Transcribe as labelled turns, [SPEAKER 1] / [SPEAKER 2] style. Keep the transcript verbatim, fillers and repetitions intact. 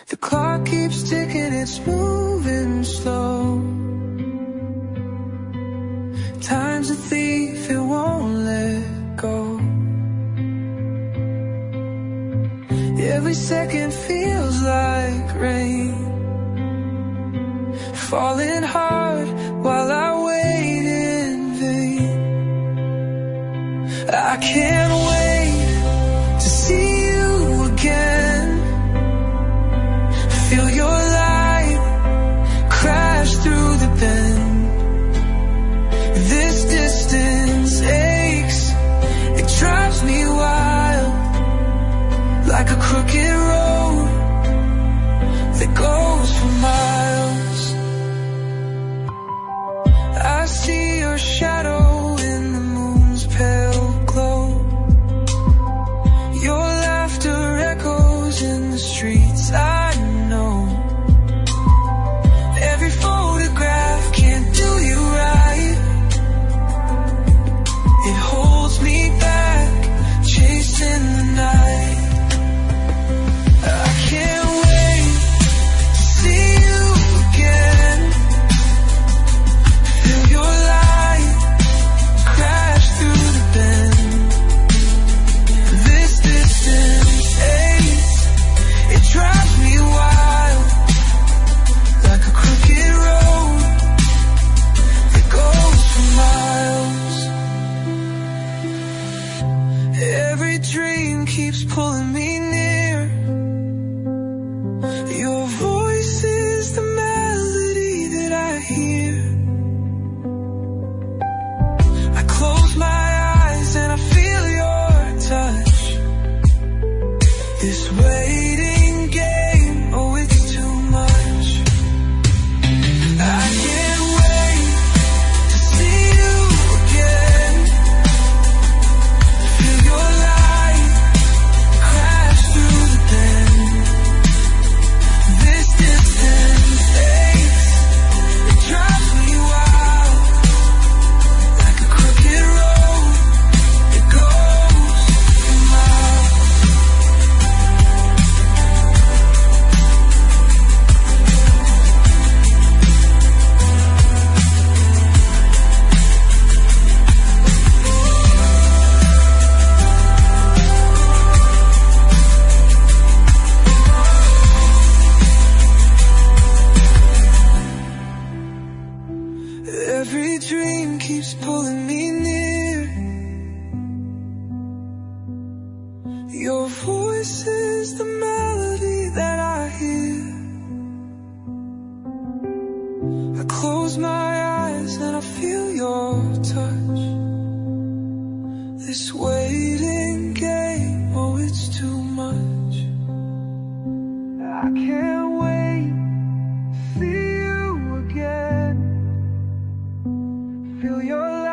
[SPEAKER 1] The clock keeps ticking, it's moving slow. Time's a thief, it won't let go. Every second feels like rain, falling hard while I wait in vain. I can't wait to see you again, feel your light crash through the bend. This distance aches, it drives me wild, like a crooked road that goes for miles. I see your shadow in the moon's pale glow. Your laughter echoes in the streets I know. Every photograph can't do you right. It holds me back, chasing the night. I can't wait to see you again, feel your light crash through the bend. This distance aches, it drives me wild, like a crooked road that goes for miles. Every dream keeps pulling me near. Your voice is the melody that I hear. I close my eyes and I feel your touch. This waiting game, oh it's too much. I can't wait to see you again, feel your light crash through the bend. This distance aches, it drives me wild, like a crooked road that goes for miles. Every dream keeps pulling me near. Your voice is the melody that I hear. I close my eyes and I feel your touch. This waiting game, oh it's too much. I can't wait to see you again, feel your light